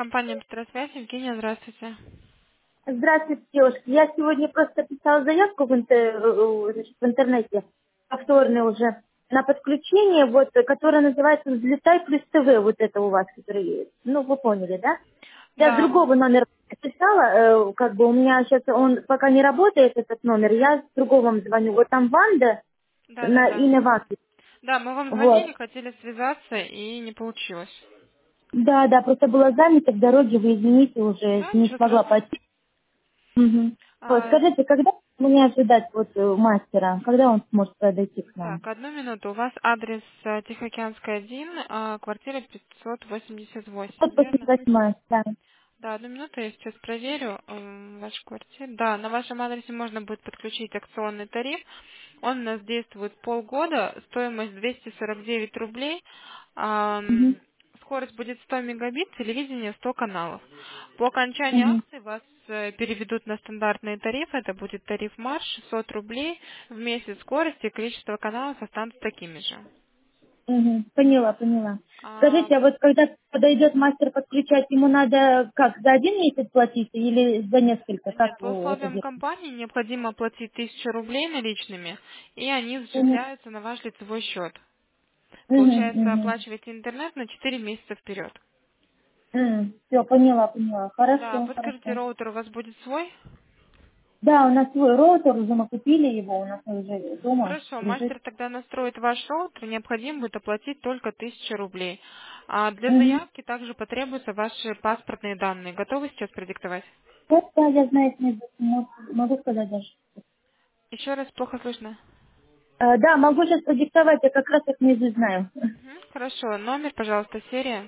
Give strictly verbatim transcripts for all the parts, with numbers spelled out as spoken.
Компания «Петросвязь». Евгения, здравствуйте. Здравствуйте, девушка. Я сегодня просто писала заявку в, интер- э, значит, в интернете, повторно уже, на подключение, вот, которое называется «Взлетай плюс ТВ», вот это у вас, который, ну, вы поняли, да? Я с Да, другого номера писала, э, как бы у меня сейчас, он пока не работает, этот номер, я с другого вам звоню. Вот там Ванда, да, да, на да. имя Ванды. Да, мы вам Вот. звонили, хотели связаться, и не получилось. Да, да, просто была занята в дороге, вы извините, уже Да, не ничего смогла страшного. пойти. Мгм. Вот, А, скажите, когда мне ожидать вот э, мастера? Когда он сможет подойти к нам? так, одну минуту. У вас адрес э, Тихоокеанская, один, а квартира пятьсот восемьдесят восемь, Вот верно? восемьдесят восьмая, да. Да, одну минуту, я сейчас проверю эм, вашу квартиру. Да, на вашем адресе можно будет подключить акционный тариф. Он у нас действует полгода, стоимость двести сорок девять рублей. Угу. Ам, скорость будет сто мегабит, телевидение сто каналов. По окончании Угу. акции вас э, переведут на стандартный тариф, это будет тариф Марш, шестьсот рублей в месяц, скорость и количество каналов останутся такими же. Угу. Поняла, поняла. А, Скажите, а вот когда подойдет мастер подключать, ему надо как, за один месяц платить или за несколько? Как Нет, по вы это условиям делаете? компании необходимо оплатить тысячу рублей наличными, и они Угу. зачисляются на ваш лицевой счет. Получается, Угу. оплачиваете интернет на четыре месяца вперед. Угу. Все, поняла, поняла. Да, Хорошо, подскажите, хорошо. роутер у вас будет свой? Да, у нас свой роутер, уже мы купили его, у нас уже дома Хорошо, лежит. мастер тогда настроит ваш роутер, необходимо будет оплатить только тысячу рублей. А для Угу. заявки также потребуются ваши паспортные данные. Готовы сейчас продиктовать? Вот, да, я знаю, могу могу сказать даже. Еще раз, плохо слышно. Э, да, могу сейчас продиктовать, я как раз их наизусть знаю. Мгм, хорошо, номер, пожалуйста, серия.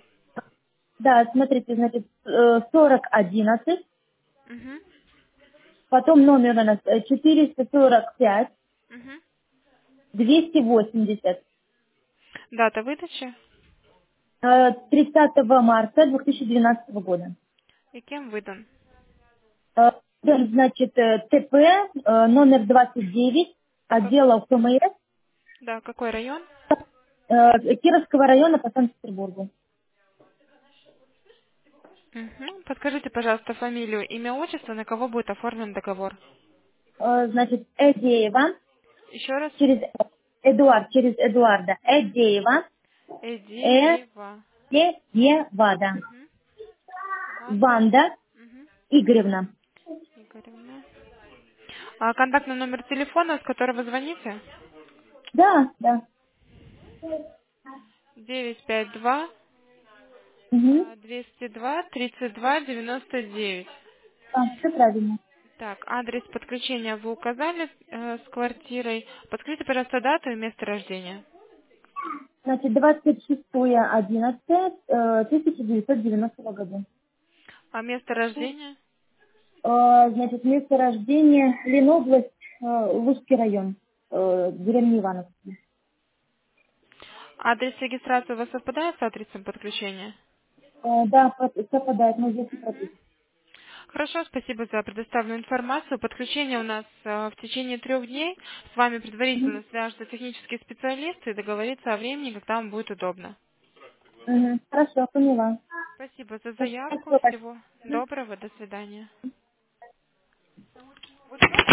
Да, смотрите, значит, э, сорок одиннадцать, Мгм, потом номер у нас э, четыреста сорок пять, мгм. двести восемьдесят, Дата выдачи э, тридцатого марта две тысячи двенадцатого года. и кем выдан. Э, там, значит, э, ТП, э, номер двадцать девять, Как- отдела ФМС, да, какой район? э, Кировского района по Санкт-Петербургу. Мгм. Подскажите, пожалуйста, фамилию, имя, отчество, на кого будет оформлен договор. Э, значит, Эдеева, Еще раз. через Эдуард, через Эдуарда, Мгм. Эдеева, Эдеева. Эдеева, да. Мгм. Ванда. Ванда Мгм. Игоревна. Игоревна. А контактный номер телефона, с которого звоните? Да, да. девять пять два Угу. двести два тридцать два девяносто девять. А, все правильно. Так, адрес подключения вы указали э, с квартирой. Подскажите, пожалуйста, дату и место рождения. Значит, двадцать шестое одиннадцатое тысяча девятьсот девяностого года. А место рождения? Э, Значит, место рождения Ленобласть, э, Лужский район, э, деревня Ивановский. Адрес регистрации у вас совпадает с адресом подключения? Э, Да, под- совпадает, но здесь не Мгм. прописано. Хорошо, спасибо за предоставленную информацию. Подключение у нас э, в течение трех дней. С вами Мгм. предварительно свяжутся технические специалисты и договориться о времени, когда вам будет удобно. Мгм. Хорошо, поняла. Спасибо за заявку. Спасибо большое. Всего доброго. До свидания.